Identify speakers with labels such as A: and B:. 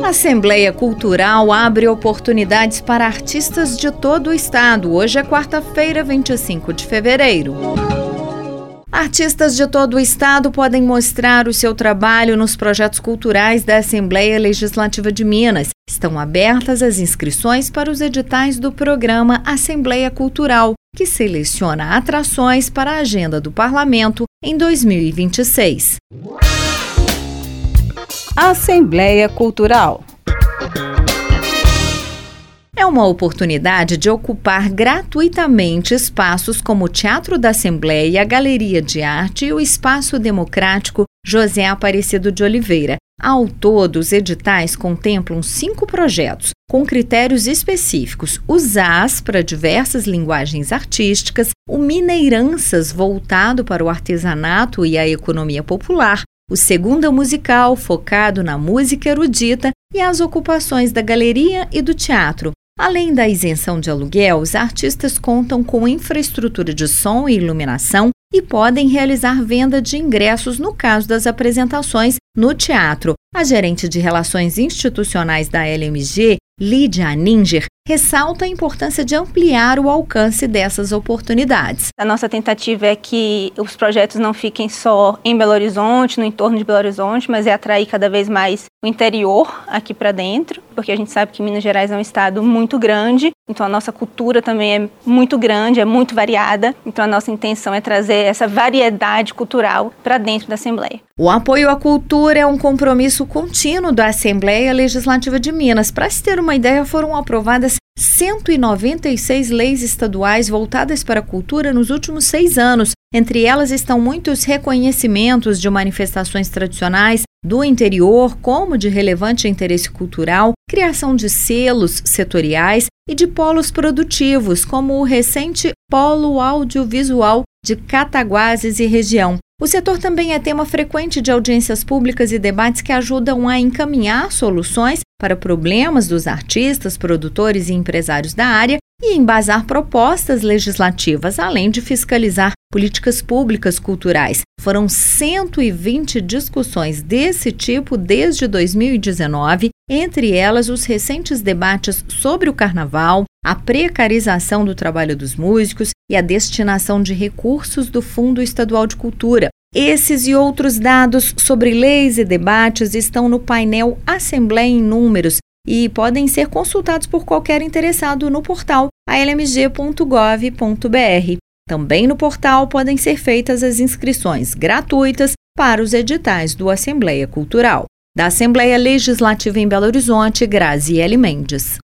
A: A Assembleia Cultural abre oportunidades para artistas de todo o estado. Hoje é quarta-feira, 25 de fevereiro. Artistas de todo o estado podem mostrar o seu trabalho nos projetos culturais da Assembleia Legislativa de Minas. Estão abertas as inscrições para os editais do programa Assembleia Cultural, que seleciona atrações para a agenda do Parlamento em 2026.
B: Assembleia Cultural
A: é uma oportunidade de ocupar gratuitamente espaços como o Teatro da Assembleia, a Galeria de Arte e o Espaço Democrático José Aparecido de Oliveira. Ao todo, os editais contemplam 5 projetos, com critérios específicos: o ZAS para diversas linguagens artísticas, o Mineiranças voltado para o artesanato e a economia popular, o Segunda Musical focado na música erudita e as ocupações da galeria e do teatro. Além da isenção de aluguel, os artistas contam com infraestrutura de som e iluminação e podem realizar venda de ingressos no caso das apresentações no teatro. A gerente de Relações Institucionais da LMG, Lídia Aninger, ressalta a importância de ampliar o alcance dessas oportunidades.
C: A nossa tentativa é que os projetos não fiquem só em Belo Horizonte, no entorno de Belo Horizonte, mas é atrair cada vez mais o interior aqui para dentro, porque a gente sabe que Minas Gerais é um estado muito grande, então a nossa cultura também é muito grande, é muito variada, então a nossa intenção é trazer essa variedade cultural para dentro da Assembleia.
A: O apoio à cultura é um compromisso contínuo da Assembleia Legislativa de Minas. Para se ter uma ideia, foram aprovadas 196 leis estaduais voltadas para a cultura nos últimos 6 anos. Entre elas estão muitos reconhecimentos de manifestações tradicionais do interior, como de relevante interesse cultural, criação de selos setoriais e de polos produtivos, como o recente Polo Audiovisual de Cataguases e região. O setor também é tema frequente de audiências públicas e debates que ajudam a encaminhar soluções para problemas dos artistas, produtores e empresários da área e embasar propostas legislativas, além de fiscalizar políticas públicas culturais. Foram 120 discussões desse tipo desde 2019, entre elas os recentes debates sobre o carnaval, a precarização do trabalho dos músicos e a destinação de recursos do Fundo Estadual de Cultura. Esses e outros dados sobre leis e debates estão no painel Assembleia em Números e podem ser consultados por qualquer interessado no portal almg.gov.br. Também no portal podem ser feitas as inscrições gratuitas para os editais do Assembleia Cultural. Da Assembleia Legislativa em Belo Horizonte, Graziele Mendes.